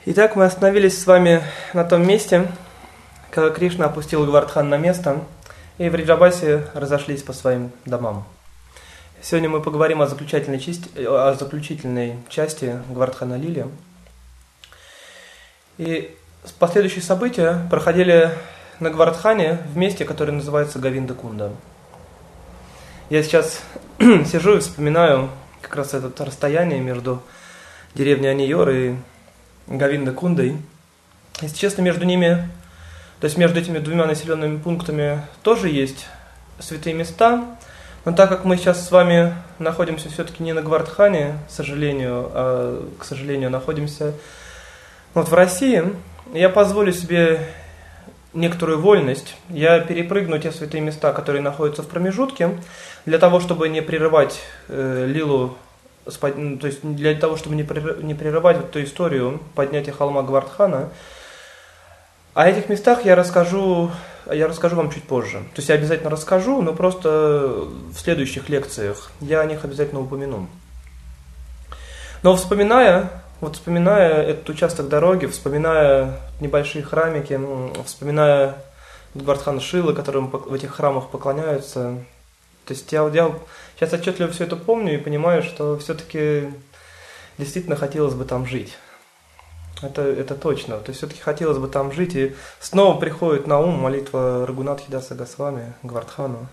Итак, мы остановились с вами на том месте, когда Кришна опустил Гавардхан на место, и Вриджабаси разошлись по своим домам. Сегодня мы поговорим о заключительной части Гавардхана Лили. И последующие события проходили на Гавардхане в месте, которое называется Говинда-Кунда. Я сейчас сижу и вспоминаю как раз это расстояние между деревней Аниор и Говинда-Кундой. Если честно, между ними, то есть между этими двумя населенными пунктами тоже есть святые места, но так как мы сейчас с вами находимся все-таки не на Гавардхане, к сожалению, находимся в России, я позволю себе некоторую вольность. Я перепрыгну те святые места, которые находятся в промежутке, для того, чтобы не прерывать лилу, то есть для того, чтобы не прерывать эту историю поднятия холма Гавардхана. О этих местах я расскажу вам чуть позже. То есть я обязательно расскажу, но просто в следующих лекциях я о них обязательно упомяну. Но вспоминая этот участок дороги, вспоминая небольшие храмики, вспоминая Гавардхана Шилы, которым в этих храмах поклоняются, то есть я сейчас отчетливо все это помню и понимаю, что все-таки действительно хотелось бы там жить. Это точно. То есть все-таки хотелось бы там жить, и снова приходит на ум молитва Рагунатхи Даса Госвами Гавардхану.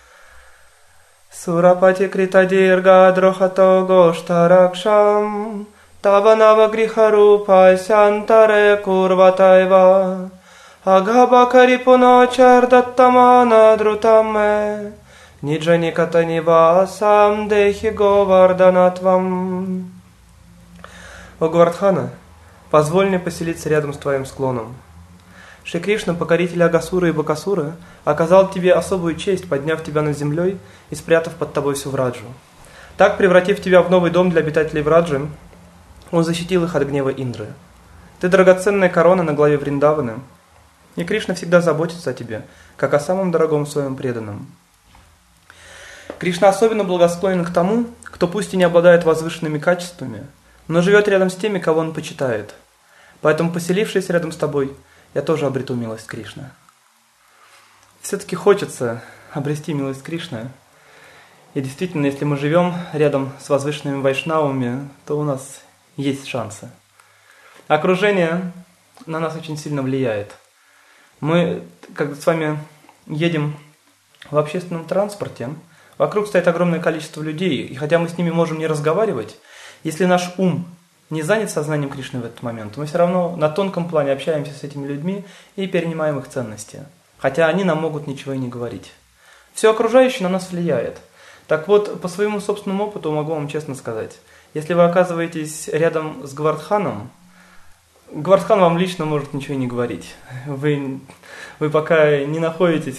Сурапати критадирга дрохато гоштаракшам таванава грихарупа сянтаре курватайва агхабакари пуначардаттамана друтаме Ниджаниката нивасам дехи говарданатвам. О Гавардхана, позволь мне поселиться рядом с твоим склоном. Шри Кришна, покоритель Агасуры и Бакасуры, оказал тебе особую честь, подняв тебя над землей и спрятав под тобой всю Враджу. Так, превратив тебя в новый дом для обитателей Враджи, он защитил их от гнева Индры. Ты драгоценная корона на главе Вриндаваны, и Кришна всегда заботится о тебе, как о самом дорогом своем преданном. Кришна особенно благосклонен к тому, кто пусть и не обладает возвышенными качествами, но живет рядом с теми, кого он почитает. Поэтому, поселившись рядом с тобой, я тоже обрету милость Кришны. Все-таки хочется обрести милость Кришны. И действительно, если мы живем рядом с возвышенными вайшнавами, то у нас есть шансы. Окружение на нас очень сильно влияет. Мы, как с вами едем в общественном транспорте, вокруг стоит огромное количество людей, и хотя мы с ними можем не разговаривать, если наш ум не занят сознанием Кришны в этот момент, мы все равно на тонком плане общаемся с этими людьми и перенимаем их ценности, хотя они нам могут ничего и не говорить. Все окружающее на нас влияет. Так вот, по своему собственному опыту могу вам честно сказать, если вы оказываетесь рядом с Гавардханом, Гавардхан вам лично может ничего и не говорить. Вы пока не находитесь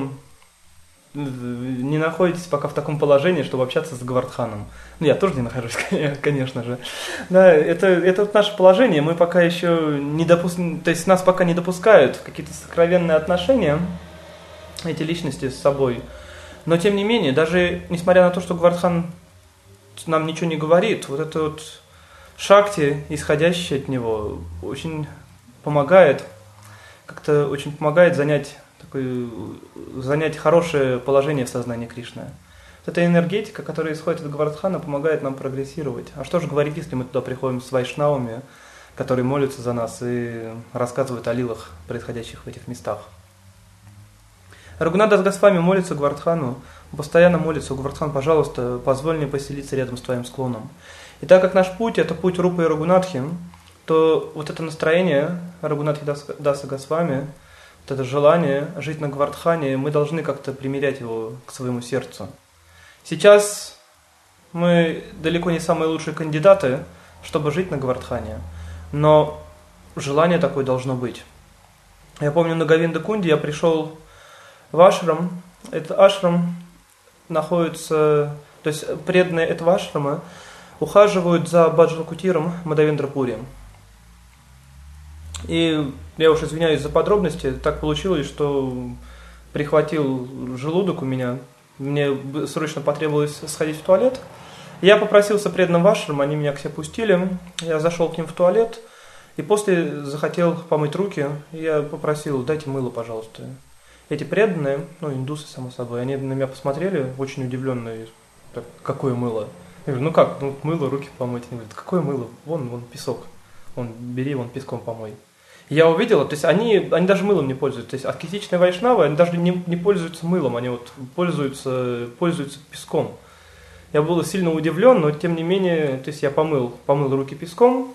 пока в таком положении, чтобы общаться с Гавардханом. Я тоже не нахожусь, конечно же. Да, это наше положение. Мы пока еще то есть нас пока не допускают в какие-то сокровенные отношения, эти личности с собой. Но тем не менее, даже несмотря на то, что Гавардхан нам ничего не говорит, вот это вот шакти, исходящее от него, очень помогает занять хорошее положение в сознании Кришны. Эта энергетика, которая исходит от Гавардхана, помогает нам прогрессировать. А что же говорить, если мы туда приходим с вайшнавами, которые молятся за нас и рассказывают о лилах, происходящих в этих местах. Рагунат Дас Госвами молится Гавардхану, постоянно молится: Гавардхан, пожалуйста, позволь мне поселиться рядом с твоим склоном. И так как наш путь – это путь Рупы и Рагунатхи, то вот это настроение Рагунатхи Даса Госвами, вот это желание жить на Гавардхане, мы должны как-то примерять его к своему сердцу. Сейчас мы далеко не самые лучшие кандидаты, чтобы жить на Гавардхане, но желание такое должно быть. Я помню, на Говинда-Кунде я пришел в ашрам. Этот ашрам находится, то есть преданные этого ашрама ухаживают за Баджан-Кутиром Мадавендра-Пури. И я уж извиняюсь за подробности, так получилось, что прихватил желудок у меня, мне срочно потребовалось сходить в туалет. Я попросился преданным в ашрам, они меня к себе пустили, я зашел к ним в туалет, И после захотел помыть руки, и я попросил, дайте мыло, пожалуйста. Эти преданные, индусы, само собой, они на меня посмотрели, очень удивленные, так, какое мыло? Я говорю, как, мыло, руки помыть. Они говорят, какое мыло? Вон песок, бери, песком помой. И я увидел, то есть они даже мылом не пользуются, то есть аскетичные вайшнавы, они даже не пользуются мылом, они пользуются песком. Я был сильно удивлен, но тем не менее, то есть я помыл руки песком,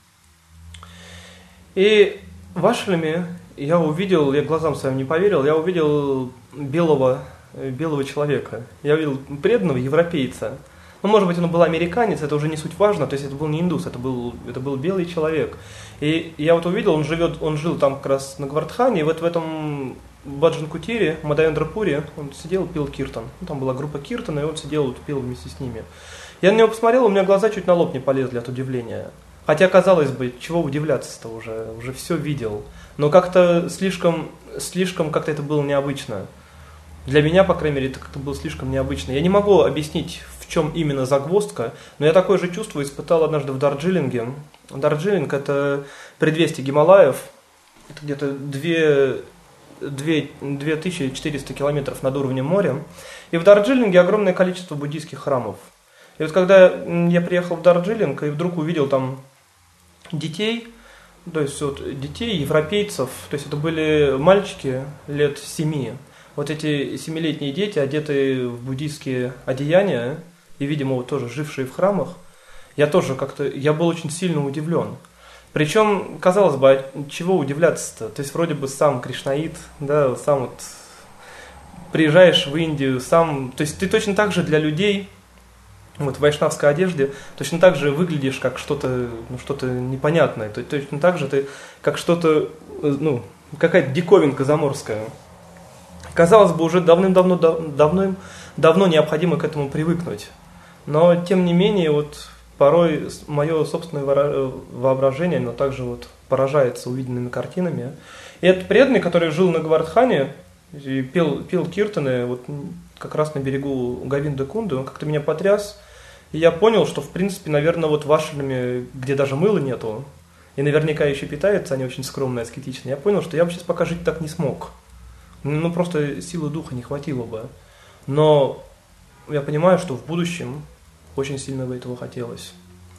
и в Ашраме я увидел, я глазам своим не поверил, я увидел белого человека. Я увидел преданного европейца. Может быть, он был американец, это уже не суть важно, то есть это был не индус, это был белый человек. И я увидел, он жил там как раз на Гвардхане, и в этом Баджан-Кутире, Мадавендрапуре, он сидел, пил киртан. Там была группа киртана, и он сидел, пил вместе с ними. Я на него посмотрел, у меня глаза чуть на лоб не полезли от удивления. Хотя, казалось бы, чего удивляться-то уже все видел. Но как-то слишком как-то это было необычно. Для меня, по крайней мере, это как-то было слишком необычно. Я не могу объяснить, в чем именно загвоздка, но я такое же чувство испытал однажды в Дарджилинге. Дарджилинг – это предвестие Гималаев, это где-то 2400 километров над уровнем моря. И в Дарджилинге огромное количество буддийских храмов. И когда я приехал в Дарджилинг и вдруг увидел там детей, то есть детей, европейцев, то есть это были мальчики лет 7. Эти 7-летние дети, одетые в буддийские одеяния, и, видимо, тоже жившие в храмах, я был очень сильно удивлен. Причем, казалось бы, чего удивляться-то? То есть, вроде бы сам кришнаит, да, сам приезжаешь в Индию, то есть ты точно так же для людей, в вайшнавской одежде, точно так же выглядишь как что-то непонятное, точно так же ты как что-то, какая-то диковинка заморская. Казалось бы, уже давным-давно необходимо к этому привыкнуть. Но, тем не менее, порой мое собственное воображение, оно также поражается увиденными картинами. И этот преданный, который жил на Гвардхане, и пел киртаны как раз на берегу Говинда-Кунды, он как-то меня потряс. И я понял, что, в принципе, наверное, в Ашраме, где даже мыла нету, и наверняка еще питаются они очень скромно, аскетично, я понял, что я бы сейчас пока жить так не смог. Просто силы духа не хватило бы. Но я понимаю, что в будущем очень сильно бы этого хотелось.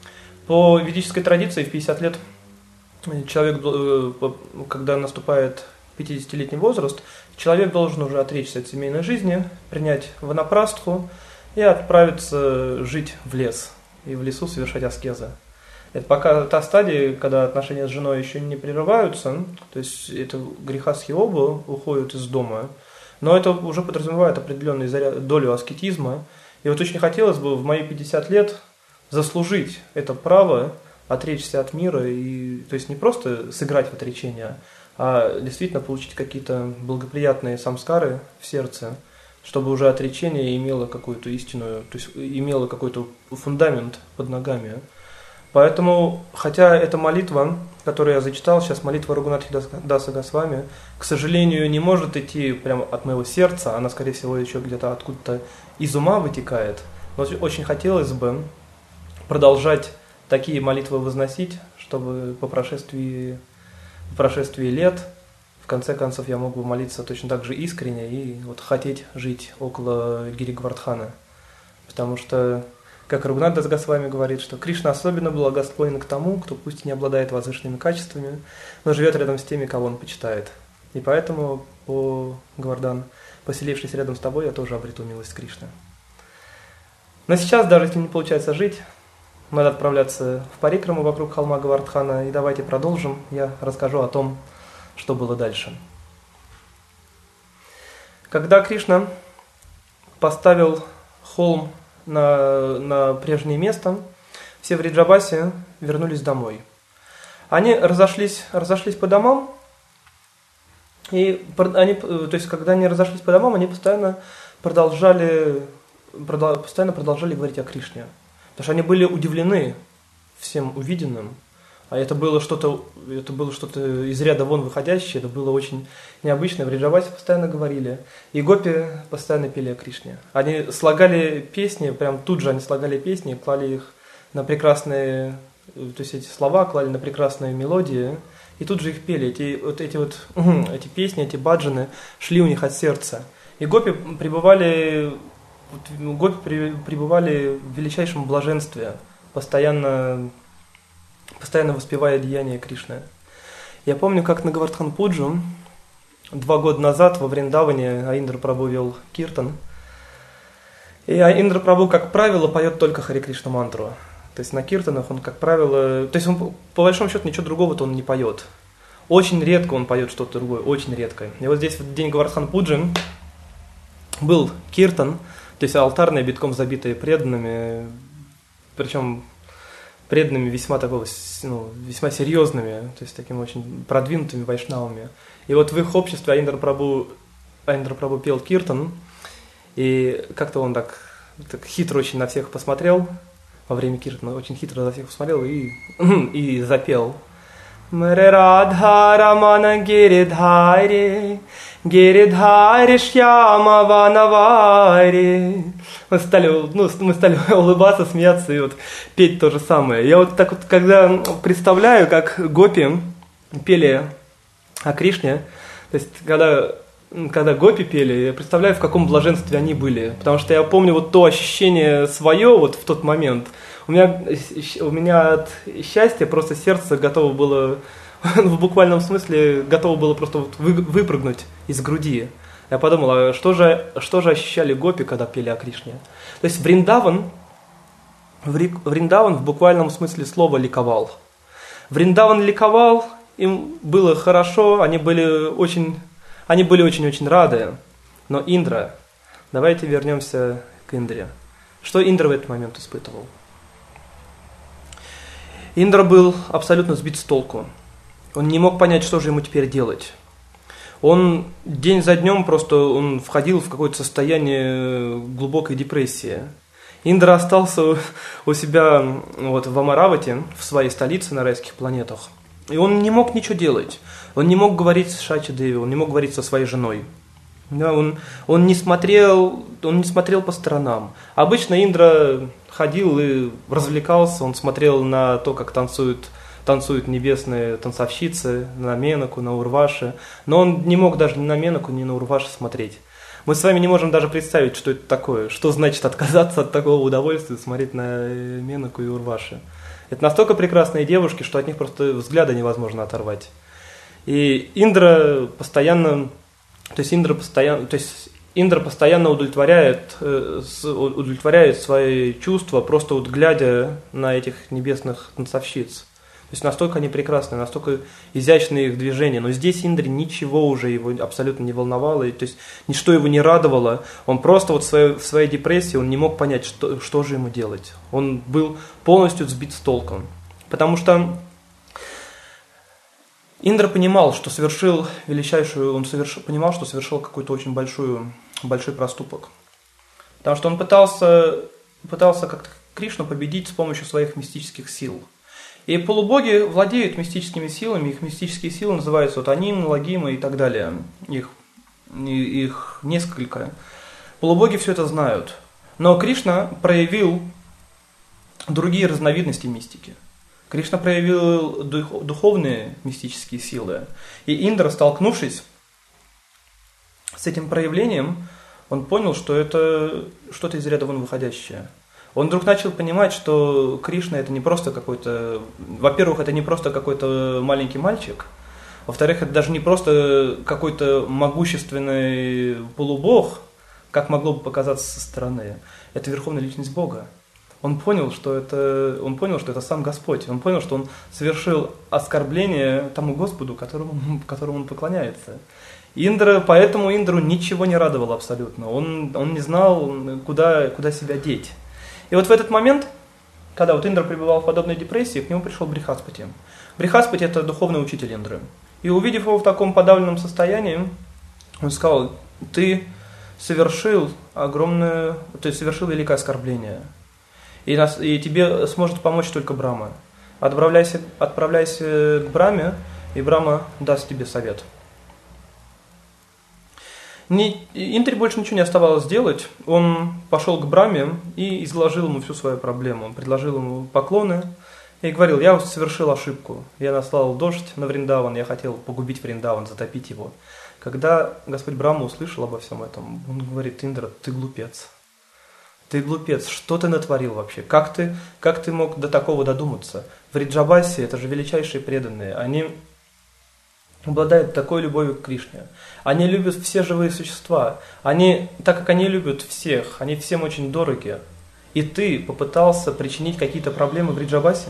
По ведической традиции в 50 лет человек, когда наступает 50-летний возраст, человек должен уже отречься от семейной жизни, принять ванапрастху и отправиться жить в лес. И в лесу совершать аскезы. Это пока та стадия, когда отношения с женой еще не прерываются, то есть это грехастхи оба уходят из дома, но это уже подразумевает определенную долю аскетизма. И очень хотелось бы в мои 50 лет заслужить это право отречься от мира, и, то есть не просто сыграть в отречение, а действительно получить какие-то благоприятные самскары в сердце, чтобы уже отречение имело какую-то истинную, то есть имело какой-то фундамент под ногами. Поэтому, хотя эта молитва, которую я зачитал, сейчас молитва Рагунатхи Даса Госвами, к сожалению, не может идти прямо от моего сердца, она, скорее всего, еще где-то откуда-то из ума вытекает. Но очень хотелось бы продолжать такие молитвы возносить, чтобы по прошествии лет, в конце концов, я мог бы молиться точно так же искренне и хотеть жить около Гири Гвардхана. Потому что, как Рагунат Дас Госвами говорит, что Кришна особенно благосклонен к тому, кто пусть и не обладает возвышенными качествами, но живет рядом с теми, кого он почитает. И поэтому, Гвардан, поселившись рядом с тобой, я тоже обрету милость Кришны. Но сейчас, даже если не получается жить, надо отправляться в парикраму вокруг холма Гвардхана, и давайте продолжим. Я расскажу о том, что было дальше. Когда Кришна поставил холм на прежнее место, все в Вриджабасе вернулись домой. Они разошлись по домам, и то есть, когда они разошлись по домам, они постоянно продолжали говорить о Кришне. Потому что они были удивлены всем увиденным, а это было что-то из ряда вон выходящее, это было очень необычно. В Вриджабасе постоянно говорили, и гопи постоянно пели о Кришне. Они слагали песни, прям тут же они слагали песни, клали их на прекрасные то есть эти слова клали на прекрасные мелодии, и тут же их пели. Эти песни, эти баджаны шли у них от сердца. И гопи пребывали в величайшем блаженстве, постоянно воспевая деяния Кришны. Я помню, как на Говардхан-Пуджу 2 года назад во Вриндаване Аиндра Прабху вел киртан. И Аиндра Прабху, как правило, поет только Харе Кришна мантру. То есть на киртанах он, как правило... То есть он, по большому счету, ничего другого-то он не поет. Очень редко он поет что-то другое, очень редко. И вот здесь в день Говардхан-Пуджи был киртан, то есть алтарные, битком забитые преданными, причем преданными весьма серьезными, то есть такими очень продвинутыми вайшнавами. И вот в их обществе Аиндра Прабху пел киртан, и как-то он так хитро очень на всех посмотрел во время киртана, очень хитро на всех посмотрел и запел. Мэре Радха Рамана Гиридхари, Гиридхари Шьяма Ванавари. Мы стали улыбаться, смеяться и вот петь то же самое. Я вот так вот, когда представляю, как гопи пели о Кришне, то есть когда гопи пели, я представляю, в каком блаженстве они были. Потому что я помню вот то ощущение свое вот в тот момент. У меня от счастья просто сердце готово было, в буквальном смысле, готово было просто вот выпрыгнуть из груди. Я подумал, а что же ощущали гопи, когда пели о Кришне? То есть Вриндаван в буквальном смысле слова ликовал. Вриндаван ликовал, им было хорошо, они были очень-очень рады. Но Индра, давайте вернемся к Индре. Что Индра в этот момент испытывал? Индра был абсолютно сбит с толку. Он не мог понять, что же ему теперь делать. Он день за днем он входил в какое-то состояние глубокой депрессии. Индра остался у себя в Амаравати, в своей столице на райских планетах. И он не мог ничего делать. Он не мог говорить с Шачи Деви, он не мог говорить со своей женой. Да, он не смотрел по сторонам. Обычно Индра ходил и развлекался, он смотрел на то, как танцуют небесные танцовщицы, на Менаку, на Урваши. Но он не мог даже ни на Менаку, ни на Урваши смотреть. Мы с вами не можем даже представить, что это такое. Что значит отказаться от такого удовольствия, смотреть на Менаку и Урваши. Это настолько прекрасные девушки, что от них просто взгляда невозможно оторвать. И Индра постоянно удовлетворяет свои чувства, просто вот глядя на этих небесных танцовщиц. То есть настолько они прекрасны, настолько изящные их движения. Но здесь Индре ничего уже его абсолютно не волновало, то есть ничто его не радовало. Он просто вот в своей депрессии он не мог понять, что же ему делать. Он был полностью сбит с толком. Потому что Индра понимал, что совершил какой-то очень большой проступок. Потому что он пытался как-то Кришну победить с помощью своих мистических сил. И полубоги владеют мистическими силами, их мистические силы называются Аним, Лагима и так далее. Их несколько. Полубоги все это знают. Но Кришна проявил другие разновидности мистики. Кришна проявил духовные мистические силы. И Индра, столкнувшись с этим проявлением, он понял, что это что-то из ряда вон выходящее. Он вдруг начал понимать, что Кришна это не просто какой-то... Во-первых, это не просто какой-то маленький мальчик. Во-вторых, это даже не просто какой-то могущественный полубог, как могло бы показаться со стороны. Это верховная личность Бога. Он понял, что это сам Господь. Он понял, что он совершил оскорбление тому Господу, которому он поклоняется. Поэтому Индру ничего не радовало абсолютно. Он не знал, куда себя деть. И вот в этот момент, когда вот Индра пребывал в подобной депрессии, к нему пришел Брихаспати. Брихаспати – это духовный учитель Индры. И увидев его в таком подавленном состоянии, он сказал: ты совершил великое оскорбление. И тебе сможет помочь только Брахма. Отправляйся к Брахме, и Брахма даст тебе совет. Индре больше ничего не оставалось делать. Он пошел к Брахме и изложил ему всю свою проблему. Он предложил ему поклоны И говорил, я совершил ошибку. Я наслал дождь на Вриндаван, я хотел погубить Вриндаван, затопить его. Когда Господь Брахма услышал обо всем этом, он говорит: Индра, ты глупец. Ты глупец, что ты натворил вообще? Как ты мог до такого додуматься? Вриджабаси — это же величайшие преданные. Они обладают такой любовью к Кришне. Они любят все живые существа. Так как они любят всех, они всем очень дороги. И ты попытался причинить какие-то проблемы Вриджабаси?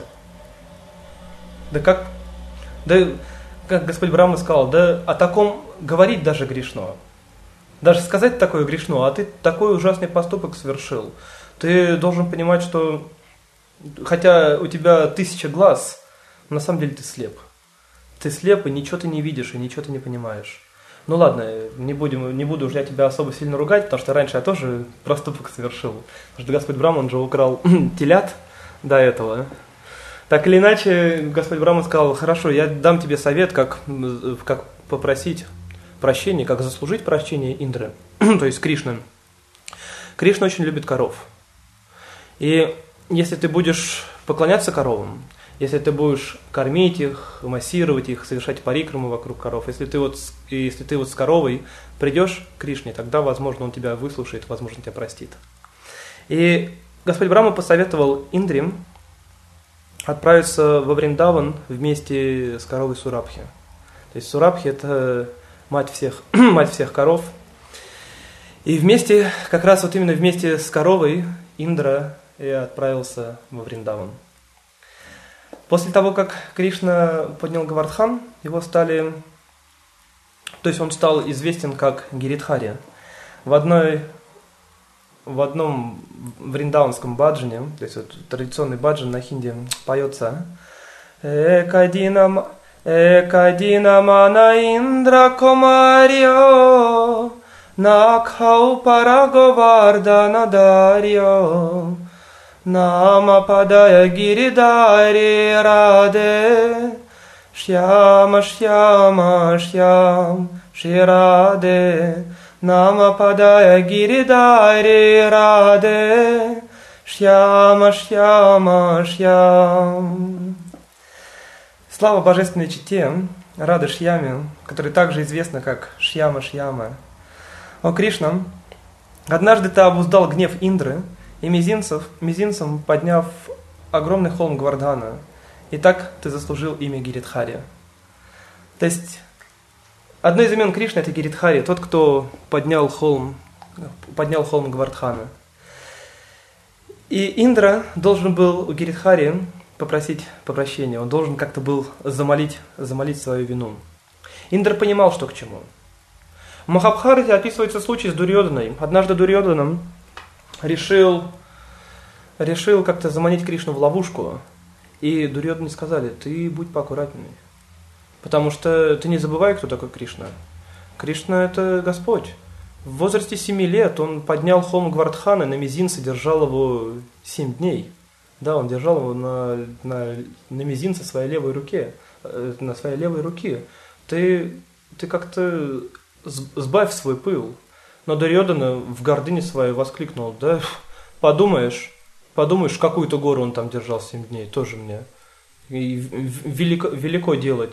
Как Господь Брахма сказал, о таком говорить даже грешно. Даже сказать такое грешно, а ты такой ужасный поступок совершил. Ты должен понимать, что хотя у тебя 1000 глаз, на самом деле ты слеп. Ты слеп, и ничего ты не видишь, и ничего ты не понимаешь. Ну ладно, не буду уже я тебя особо сильно ругать, потому что раньше я тоже проступок совершил. Потому что Господь Брахма, он же украл телят до этого. Так или иначе, Господь Брахма сказал: хорошо, я дам тебе совет, как попросить прощения, как заслужить прощение Индры, то есть Кришны. Кришна очень любит коров. И если ты будешь поклоняться коровам, если ты будешь кормить их, массировать их, совершать парикраму вокруг коров, если ты вот с коровой придешь к Кришне, тогда, возможно, он тебя выслушает, возможно, тебя простит. И Господь Брахма посоветовал Индре отправиться во Вриндаван вместе с коровой Сурабхи. То есть Сурабхи — это мать всех коров. И как раз вот именно вместе с коровой Индра и отправился во Вриндаван. После того, как Кришна поднял Говардхан, он стал известен как Гиридхари. В одном вриндаванском баджане, то есть вот традиционный баджан на хинди, поется: Экадина мана Индра Кумарио Накхау Параговардана Дарьо Нама Падая Гиридари Раде Шьяма Шьяма Шьям Шираде Нама Падая Гиридари Раде Шьяма Шьяма Шьям. Слава божественной чите Рады Шьяме, которая также известна как Шьяма Шьяма. О Кришна, однажды ты обуздал гнев Индры и мизинцем подняв огромный холм Говардхана, и так ты заслужил имя Гиридхари. То есть одно из имен Кришны — это Гиридхари, тот, кто поднял холм Говардхана. И Индра должен был у Гиридхари попросить прощения, он должен как-то был замолить свою вину. Индра понимал, что к чему. В Махабхарате описывается случай с Дурьодhaной. Однажды Дурьодhana решил как-то заманить Кришну в ловушку, и Дурьодhане сказали: ты будь поаккуратней, потому что ты не забывай, кто такой Кришна. Кришна — это Господь. В возрасте 7 лет он поднял холм Говардхана, на мизинце держал его 7 дней. Да, он держал его на мизинце своей левой руки. Ты как-то сбавь свой пыл. Но Дурьодhана в гордыне своей воскликнул: да, подумаешь, какую-то гору он там держал 7 дней, тоже мне. И велико дело,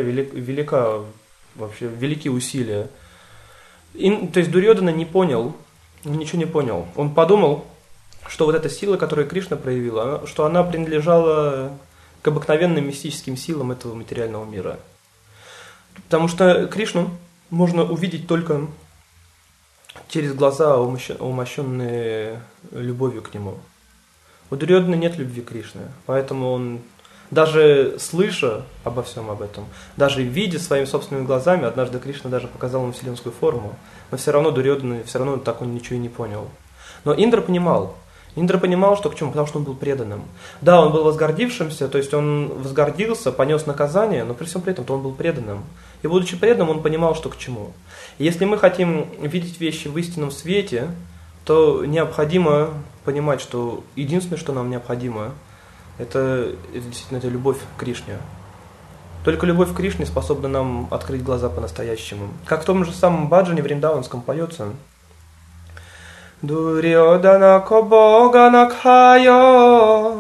великие усилия. То есть Дурьодhана не понял, ничего не понял. Он подумал, что вот эта сила, которую Кришна проявила, что она принадлежала к обыкновенным мистическим силам этого материального мира. Потому что Кришну можно увидеть только через глаза, умощенные любовью к нему. У Дурьодhаны нет любви к Кришне, поэтому он, даже слыша обо всем об этом, даже видя своими собственными глазами, однажды Кришна даже показал ему вселенскую форму, но все равно Дурьодhана, так он ничего и не понял. Но Индра понимал, что к чему, потому что он был преданным. Да, он был возгордившимся, то есть он возгордился, понес наказание, но при всем при этом он был преданным. И будучи преданным, он понимал, что к чему. И если мы хотим видеть вещи в истинном свете, то необходимо понимать, что единственное, что нам необходимо, это действительно любовь к Кришне. Только любовь к Кришне способна нам открыть глаза по-настоящему. Как в том же самом баджане вриндаванском поется: Дурьодhana ко бога накхайо,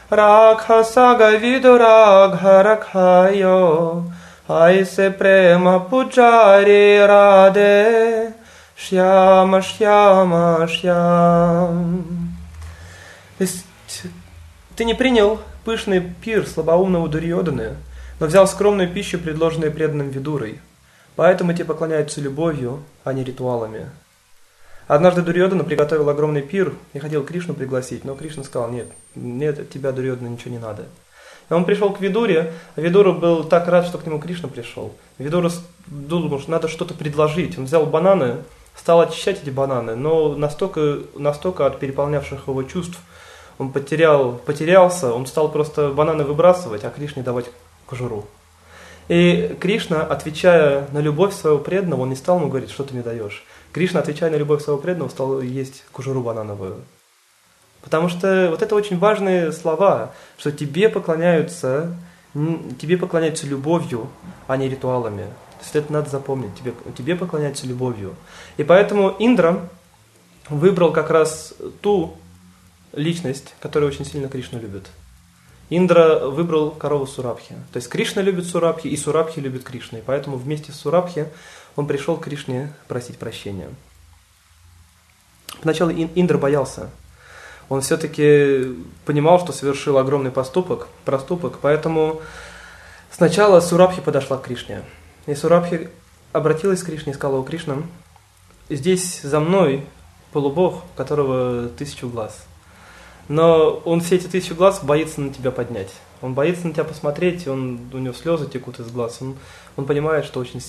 Rakha saga viduragha rakhayo, Aise prema pujari раде, Шьяма, шьяма, шьям. То есть ты не принял пышный пир слабоумного Дурьоданы, но взял скромную пищу, предложенную преданным Видурой. Поэтому тебе поклоняются любовью, а не ритуалами. Однажды Дурьодана приготовил огромный пир и хотел Кришну пригласить, но Кришна сказал: нет, от тебя, Дурьодана, ничего не надо. И он пришел к Видуре, а Видура был так рад, что к нему Кришна пришел. Видура думал, что надо что-то предложить. Он взял бананы, стал очищать эти бананы, но настолько от переполнявших его чувств он потерялся, он стал просто бананы выбрасывать, а Кришне давать кожуру. И Кришна, отвечая на любовь своего преданного, он не стал ему говорить: что ты мне даешь. Кришна, отвечая на любовь своего преданного, стал есть кожуру банановую. Потому что вот это очень важные слова, что тебе поклоняются любовью, а не ритуалами. То есть это надо запомнить, тебе поклоняются любовью. И поэтому Индра выбрал как раз ту личность, которую очень сильно Кришна любит. Индра выбрал корову Сурабхи. То есть Кришна любит Сурабхи, и Сурабхи любит Кришну. И поэтому вместе с Сурабхи он пришел к Кришне просить прощения. Поначалу Индра боялся. Он все-таки понимал, что совершил огромный проступок, поэтому сначала Сурабхи подошла к Кришне. И Сурабхи обратилась к Кришне и сказала: «О, Кришна, здесь за мной полубог, у которого 1000 глаз. Но он все эти 1000 глаз боится на тебя поднять. Он боится на тебя посмотреть, у него слезы текут из глаз. Он понимает, что очень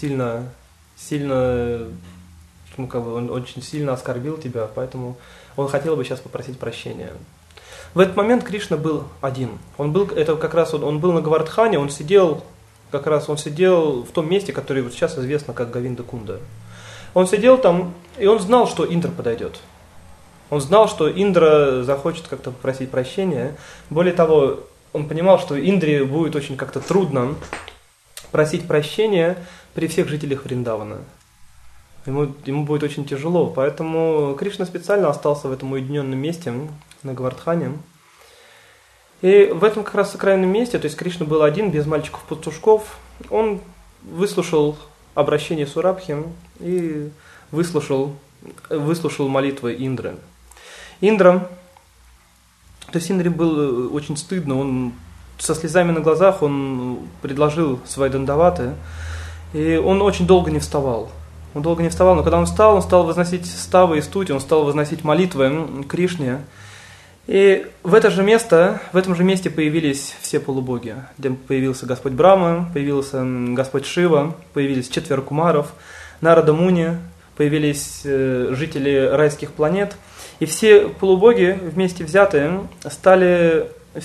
он очень сильно оскорбил тебя, поэтому он хотел бы сейчас попросить прощения». В этот момент Кришна был один. Он был на Гавардхане, он сидел в том месте, которое вот сейчас известно как Говинда-Кунда. Он сидел там, и он знал, что Индра подойдет. Он знал, что Индра захочет как-то попросить прощения. Более того, он понимал, что Индре будет очень как-то трудно просить прощения при всех жителях Вриндавана. Ему будет очень тяжело. Поэтому Кришна специально остался в этом уединенном месте, на Гавардхане. И в этом как раз сакральном месте, то есть Кришна был один, без мальчиков-пастушков, он выслушал обращение Сурабхи и выслушал молитвы Индры. Индре было очень стыдно, он со слезами на глазах он предложил свои дандаваты, и он очень долго не вставал. Но когда он стал возносить ставы и стути, он стал возносить молитвы Кришне. И в этом же месте появились все полубоги, где появился Господь Брахма, появился Господь Шива, появились 4 кумаров, Нарада Муни, появились жители райских планет. И все эти полубоги вместе взятые стали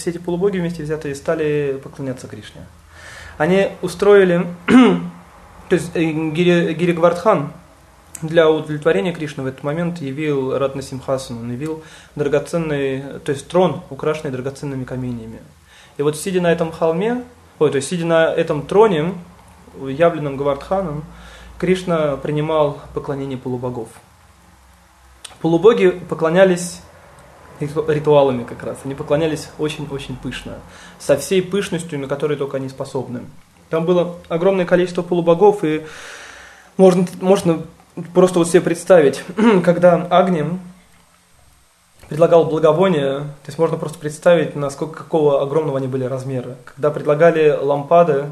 поклоняться Кришне. Они устроили, то есть Гири Гавардхан для удовлетворения Кришны в этот момент явил Ратна Симхасану, он явил драгоценный, то есть трон, украшенный драгоценными каменьями. И вот сидя на этом троне, явленном Гавардханом, Кришна принимал поклонение полубогов. Полубоги поклонялись ритуалами как раз, они поклонялись очень-очень пышно, со всей пышностью, на которой только они способны. Там было огромное количество полубогов, и можно просто вот себе представить, когда Агни предлагал благовония, то есть можно просто представить, какого огромного они были размера. Когда предлагали лампады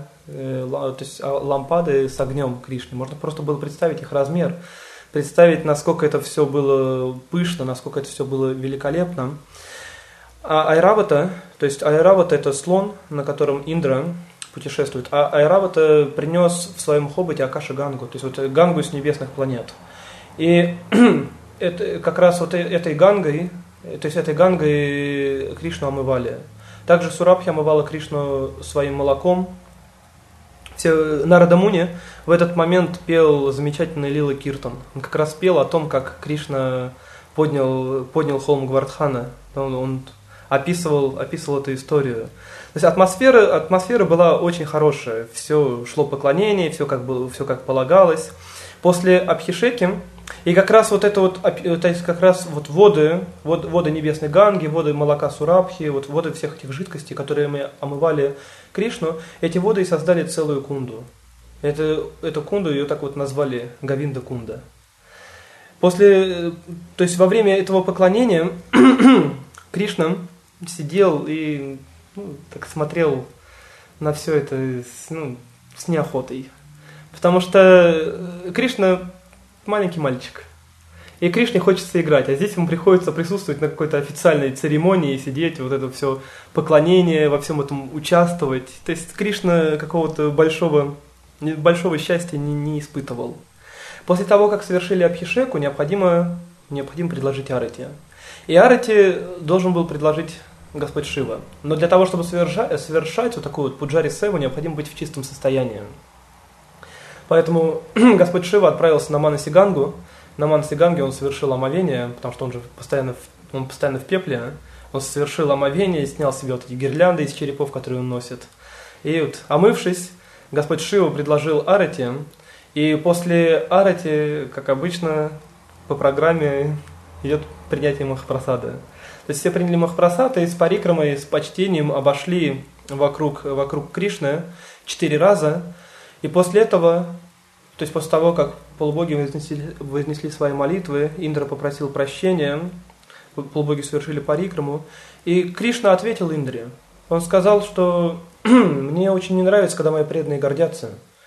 с огнем Кришне, можно просто было представить их размер, представить, насколько это все было пышно, насколько это все было великолепно. А Айравата это слон, на котором Индра путешествует. А Айравата принес в своем хоботе Акаша-гангу, то есть вот гангу с небесных планет. И это, как раз вот этой гангой Кришну омывали. Также Сурабхи омывала Кришну своим молоком. Нарада Муни в этот момент пел замечательный Лила Киртан. Он как раз пел о том, как Кришна поднял холм Гавардхана. Он описывал эту историю. То есть атмосфера была очень хорошая. Все шло поклонение, все как полагалось. После Абхишеки, И как раз вот это вот, то есть как раз вот воды небесной Ганги, воды молока Сурабхи, вот воды всех этих жидкостей, которые мы омывали Кришну, эти воды и создали целую кунду. Эту кунду ее так вот назвали Говинда Кунда. То есть во время этого поклонения Кришна сидел и так смотрел на все это с неохотой. Потому что Кришна маленький мальчик. И Кришне хочется играть, а здесь ему приходится присутствовать на какой-то официальной церемонии, сидеть, вот это все поклонение, во всем этом участвовать. То есть Кришна какого-то большого счастья не испытывал. После того, как совершили Абхишеку, необходимо предложить арати. И арати должен был предложить Господь Шива. Но для того, чтобы совершать вот такую вот пуджари севу, необходимо быть в чистом состоянии. Поэтому Господь Шива отправился на Манасигангу. На Манасиганге он совершил омовение, потому что он постоянно в пепле. Он совершил омовение, снял себе вот эти гирлянды из черепов, которые он носит. И вот, омывшись, Господь Шива предложил арати. И после арати, как обычно, по программе идет принятие махапрасада. То есть все приняли махапрасад и с парикрамой, с почтением обошли вокруг Кришны 4 раза. И после этого, то есть после того, как полубоги вознесли свои молитвы, Индра попросил прощения, полубоги совершили парикраму, и Кришна ответил Индре. Он сказал, что мне очень не нравится, когда мои преданные гордятся.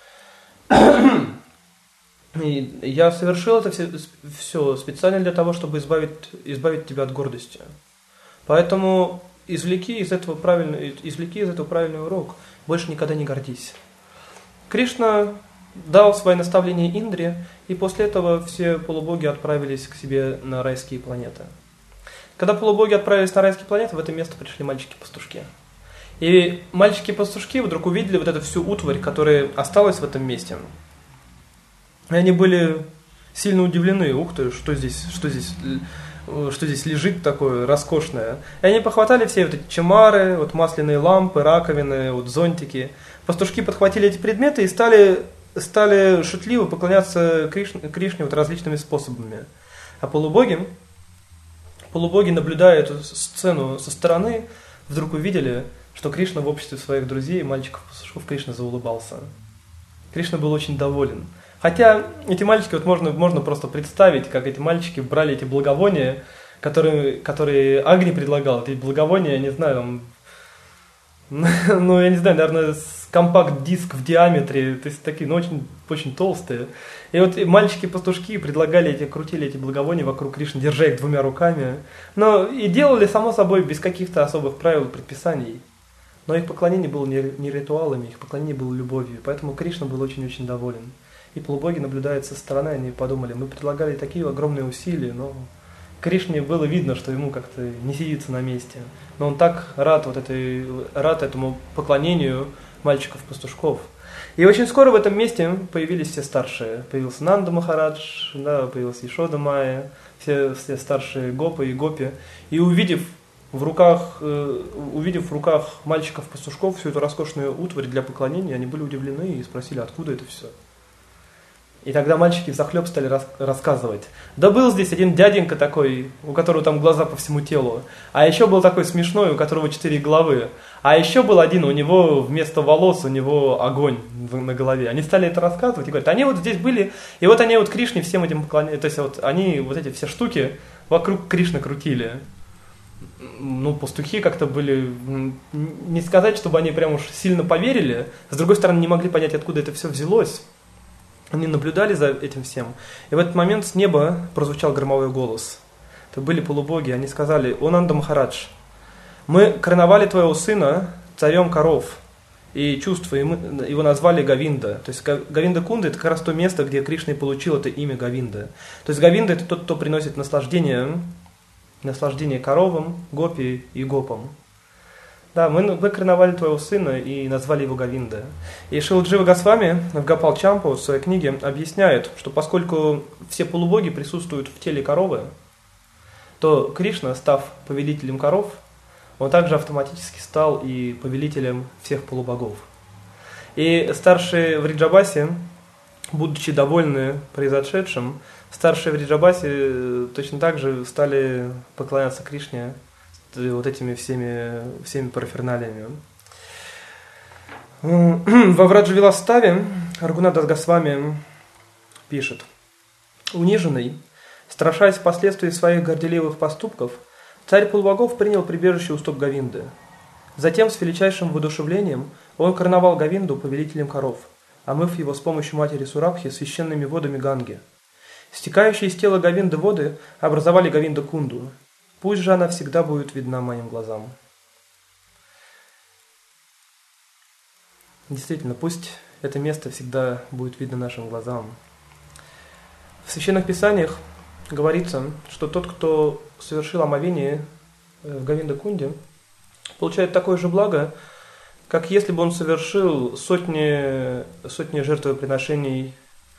И я совершил это все специально для того, чтобы избавить тебя от гордости. Поэтому извлеки из этого правильный урок. Больше никогда не гордись. Кришна дал свои наставления Индре, и после этого все полубоги отправились к себе на райские планеты. Когда полубоги отправились на райские планеты, в это место пришли мальчики-пастушки. И мальчики-пастушки вдруг увидели вот эту всю утварь, которая осталась в этом месте. И они были сильно удивлены. Ух ты, что здесь лежит такое роскошное. И они похватали все вот эти чамары, вот масляные лампы, раковины, вот зонтики. Пастушки подхватили эти предметы и стали шутливо поклоняться Кришне вот различными способами. А полубоги, наблюдая эту сцену со стороны, вдруг увидели, что Кришна в обществе своих друзей, мальчиков-пастушков, Кришна заулыбался. Кришна был очень доволен. Хотя эти мальчики, вот можно просто представить, как эти мальчики брали эти благовония, которые Агни предлагал. Эти благовония, я не знаю, наверное, компакт-диск в диаметре, то есть такие, очень, очень толстые. И вот мальчики-пастушки крутили эти благовония вокруг Кришны, держа их 2 руками. Но и делали, само собой, без каких-то особых правил, предписаний. Но их поклонение было не ритуалами, их поклонение было любовью. Поэтому Кришна был очень-очень доволен. И полубоги, наблюдая со стороны, они подумали, мы предлагали такие огромные усилия, но Кришне было видно, что ему как-то не сидится на месте. Но он так рад этому поклонению мальчиков-пастушков. И очень скоро в этом месте появились все старшие. Появился Нанда Махарадж, появился Ешода Майя, все старшие гопы и гопи. И увидев в руках мальчиков-пастушков всю эту роскошную утварь для поклонения, они были удивлены и спросили, откуда это все. И тогда мальчики взахлеб стали рассказывать. Да был здесь один дяденька такой, у которого там глаза по всему телу. А еще был такой смешной, у которого 4 головы. А еще был один, у него вместо волос, у него огонь на голове. Они стали это рассказывать и говорят, они вот здесь были, и вот они вот Кришне всем этим поклонялись. То есть вот они вот эти все штуки вокруг Кришны крутили. Пастухи как-то были, не сказать, чтобы они прям уж сильно поверили. С другой стороны, не могли понять, откуда это все взялось. Они наблюдали за этим всем. И в этот момент с неба прозвучал громовой голос. Это были полубоги. Они сказали, «О Нанда Махарадж, мы короновали твоего сына царем коров и чувств, и мы его назвали Говинда». То есть Говинда Кунда – это как раз то место, где Кришна и получил это имя Говинда. То есть Говинда – это тот, кто приносит наслаждение коровам, гопи и гопам. Да, мы короновали твоего сына и назвали его Говинда. И Шрила Джива Госвами в Гопал Чампу в своей книге объясняет, что поскольку все полубоги присутствуют в теле коровы, то Кришна, став повелителем коров, он также автоматически стал и повелителем всех полубогов. И старшие в Вриджабасе, будучи довольны произошедшим, старшие в Вриджабасе точно так же стали поклоняться Кришне вот этими всеми параферналиями. Во Враджавиластаве Рагунатдас Госвами пишет: униженный, страшась последствий своих горделивых поступков, царь полубогов принял прибежище у стоп Говинды. Затем с величайшим воодушевлением он короновал Говинду повелителем коров, омыв его с помощью матери Сурабхи священными водами Ганги. Стекающие из тела Говинды воды образовали Говинда-кунду. Пусть же она всегда будет видна моим глазам. Действительно, пусть это место всегда будет видно нашим глазам. В священных писаниях говорится, что тот, кто совершил омовение в Говинда-кунде, получает такое же благо, как если бы он совершил сотни жертвоприношений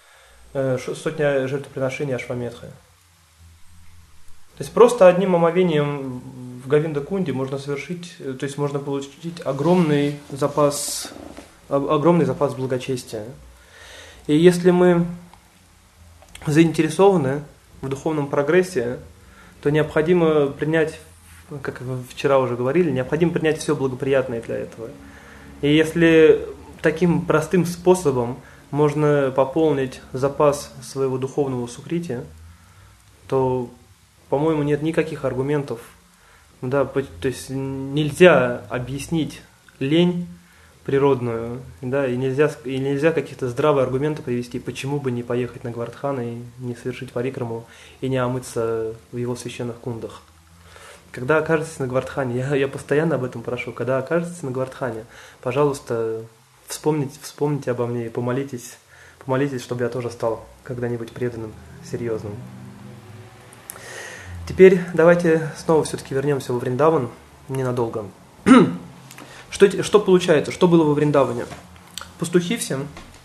Ашваметхи. То есть просто одним омовением в Говинда-кунде можно можно получить огромный запас благочестия. И если мы заинтересованы в духовном прогрессе, то необходимо принять, как вы вчера уже говорили, необходимо принять все благоприятное для этого. И если таким простым способом можно пополнить запас своего духовного сукрити, то, по-моему, нет никаких аргументов. Да, то есть нельзя объяснить лень природную, да, и нельзя каких-то здравых аргументов привести, почему бы не поехать на Гвардхан и не совершить парикраму и не омыться в его священных кундах. Когда окажетесь на Гвардхане, я постоянно об этом прошу, когда окажетесь на Гвардхане, пожалуйста, вспомните обо мне и помолитесь, чтобы я тоже стал когда-нибудь преданным, серьезным. Теперь давайте снова все-таки вернемся во Вриндаван ненадолго. Что получается? Что было во Вриндаване? Пастухи все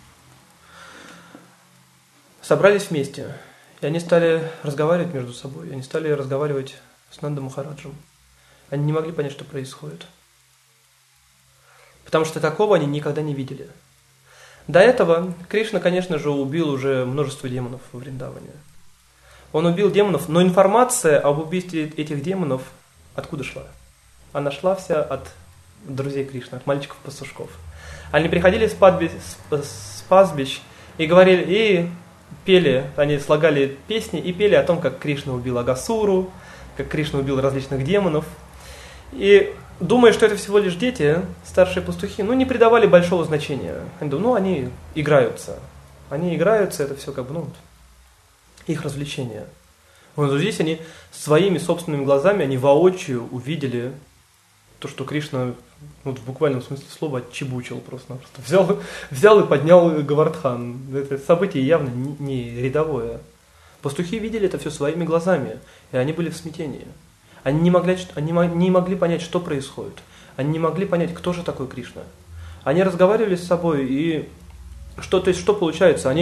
собрались вместе, и они стали разговаривать между собой, они стали разговаривать с Нанда Махараджем. Они не могли понять, что происходит. Потому что такого они никогда не видели. До этого Кришна, конечно же, убил уже множество демонов во Вриндаване. Он убил демонов, но информация об убийстве этих демонов откуда шла? Она шла вся от друзей Кришны, от мальчиков-пастушков. Они приходили с пастбищ и говорили, и пели, они слагали песни и пели о том, как Кришна убил Агасуру, как Кришна убил различных демонов. И думая, что это всего лишь дети, старшие пастухи, не придавали большого значения. Они думали, они играются. Они играются, это все их развлечение. Вот здесь они своими собственными глазами, они воочию увидели то, что Кришна, в буквальном смысле слова, отчебучил просто-напросто. Взял и поднял Говардхан. Это событие явно не рядовое. Пастухи видели это все своими глазами, и они были в смятении. Они не могли понять, что происходит. Они не могли понять, кто же такой Кришна. Они разговаривали с собой, и что получается?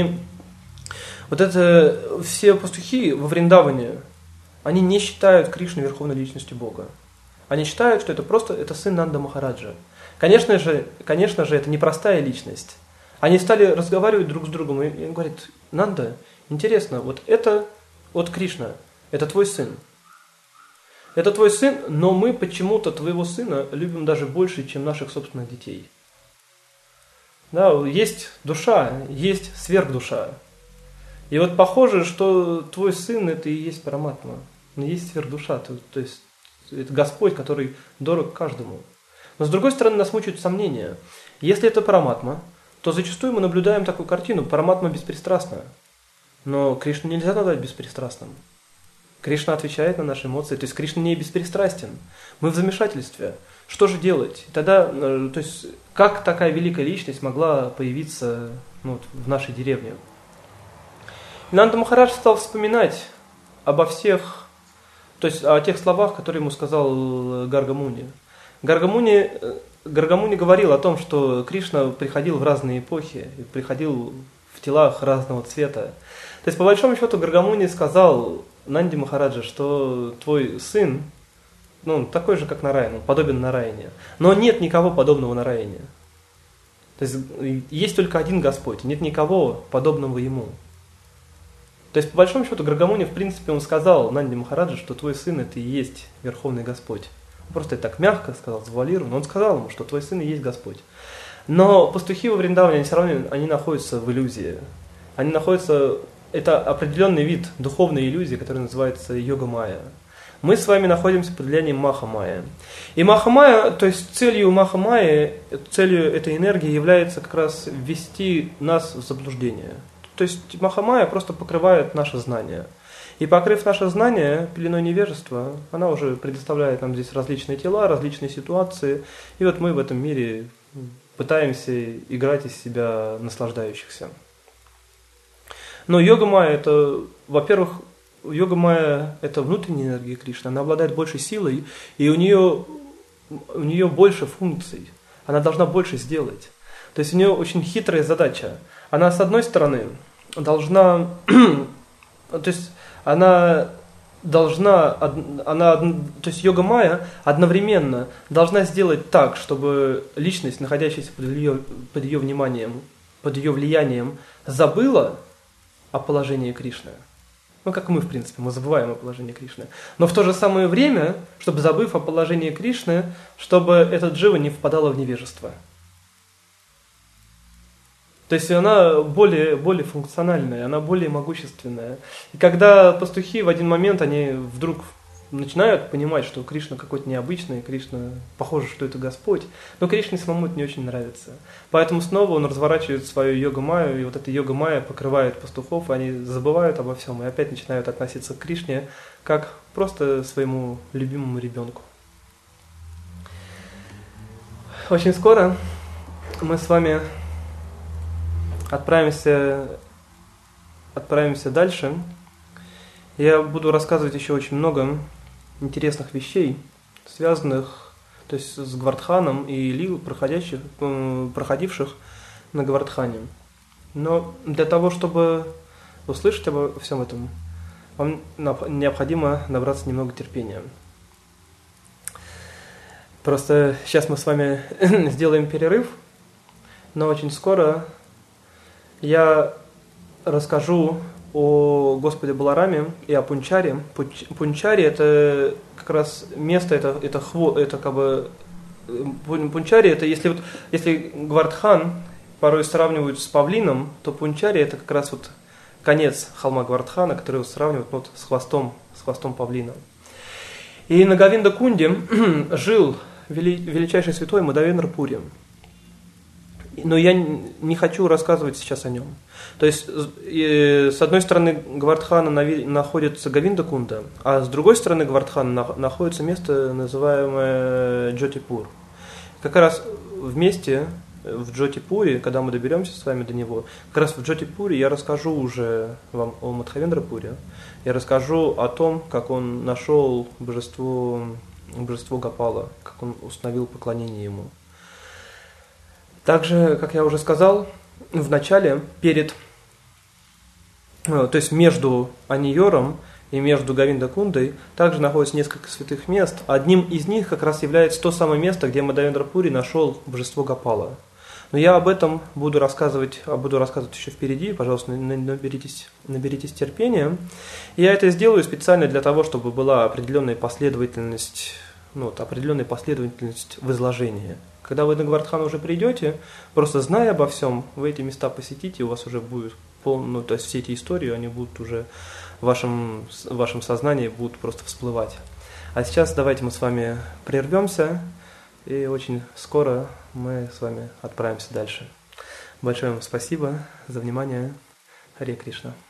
Все пастухи во Вриндаване, они не считают Кришну верховной личностью Бога. Они считают, что это сын Нанда Махараджа. Конечно же, это непростая личность. Они стали разговаривать друг с другом и говорят, Нанда, интересно, это Кришна, это твой сын. Это твой сын, но мы почему-то твоего сына любим даже больше, чем наших собственных детей. Да, есть душа, есть сверхдуша. И похоже, что твой сын это и есть Параматма. Но есть сверхдуша, то есть это Господь, который дорог каждому. Но с другой стороны нас мучают сомнения. Если это Параматма, то зачастую мы наблюдаем такую картину. Параматма беспристрастна. Но Кришну нельзя назвать беспристрастным. Кришна отвечает на наши эмоции, то есть Кришна не беспристрастен. Мы в замешательстве. Что же делать? Тогда, как такая великая личность могла появиться в нашей деревне? И Нанда Махарадж стал вспоминать о тех словах, которые ему сказал Гарга-муни. Гарга-муни говорил о том, что Кришна приходил в разные эпохи, и приходил в телах разного цвета. То есть, по большому счету, Гарга-муни сказал Нанде Махараджа, что твой сын, такой же, как Нараян, он подобен Нараяне. Но нет никого подобного Нараяне. То есть есть только один Господь, нет никого подобного Ему. То есть, по большому счету, Гаргамуни, в принципе, он сказал Нанди Махараджи, что твой сын это и есть Верховный Господь. Он просто так мягко сказал, завуалированно, но он сказал ему, что твой сын и есть Господь. Но пастухи во Вриндаване, они все равно они находятся в иллюзии. Они находятся, это определенный вид духовной иллюзии, который называется йога-майя. Мы с вами находимся под влиянием Маха-майя. И Маха-майя, то есть целью Маха-майи, целью этой энергии является как раз ввести нас в заблуждение. То есть Маха-майя просто покрывает наше знание. И покрыв наше знание пеленой невежества, она уже предоставляет нам здесь различные тела, различные ситуации. И вот мы в этом мире пытаемся играть из себя наслаждающихся. Но йога-майя это, во-первых, йога-майя это внутренняя энергия Кришны, она обладает большей силой, и у нее больше функций, она должна больше сделать. То есть у нее очень хитрая задача. Она, с одной стороны, должна, то есть есть йога-майя одновременно должна сделать так, чтобы личность, находящаяся под ее вниманием, под ее влиянием, забыла о положении Кришны. Ну, как мы, в принципе, мы забываем о положении Кришны. Но в то же самое время, чтобы, забыв о положении Кришны, чтобы этот джива не впадала в невежество. То есть она более функциональная, она более могущественная. И когда пастухи в один момент, они вдруг начинают понимать, что Кришна какой-то необычный, Кришна похоже, что это Господь, но Кришне самому это не очень нравится. Поэтому снова он разворачивает свою йога-майю, и вот эта йога-майя покрывает пастухов, и они забывают обо всем, и опять начинают относиться к Кришне как просто своему любимому ребенку. Очень скоро мы с вами отправимся дальше. Я буду рассказывать еще очень много интересных вещей, связанных, то есть, с Гвардханом и лил, проходивших на Гвардхане. Но для того, чтобы услышать обо всем этом, вам необходимо набраться немного терпения. Просто сейчас мы с вами сделаем перерыв, но очень скоро я расскажу о Господе Балараме и о Пунчаре. Пунчари это как раз место, это как бы Пунчари это если Гвардхан порой сравнивают с павлином, то Пунчари это как раз вот конец холма Гвардхана, который его сравнивают вот с хвостом павлина. И на Говинда-кунде жил величайший святой Мадавендра Пури. Но я не хочу рассказывать сейчас о нем. То есть, с одной стороны Гвардхана находится Говинда-кунда, а с другой стороны Гвардхана находится место, называемое Джотипур. Как раз вместе в Джотипуре, когда мы доберемся с вами до него, как раз в Джотипуре я расскажу уже вам о Мадхавендра-пуре. Я расскажу о том, как он нашел божество Гопала, как он установил поклонение ему. Также, как я уже сказал, в начале, то есть между Аниором и между Говинда-кундой также находится несколько святых мест. Одним из них как раз является то самое место, где Мадавендра Пури нашел божество Гопала. Но я об этом буду рассказывать еще впереди, пожалуйста, наберитесь терпения. Я это сделаю специально для того, чтобы была определенная последовательность в изложении. Когда вы на Гвардхан уже придете, просто зная обо всем, вы эти места посетите, у вас уже будет то есть все эти истории, они будут уже в вашем сознании будут просто всплывать. А сейчас давайте мы с вами прервемся, и очень скоро мы с вами отправимся дальше. Большое вам спасибо за внимание. Харе Кришна.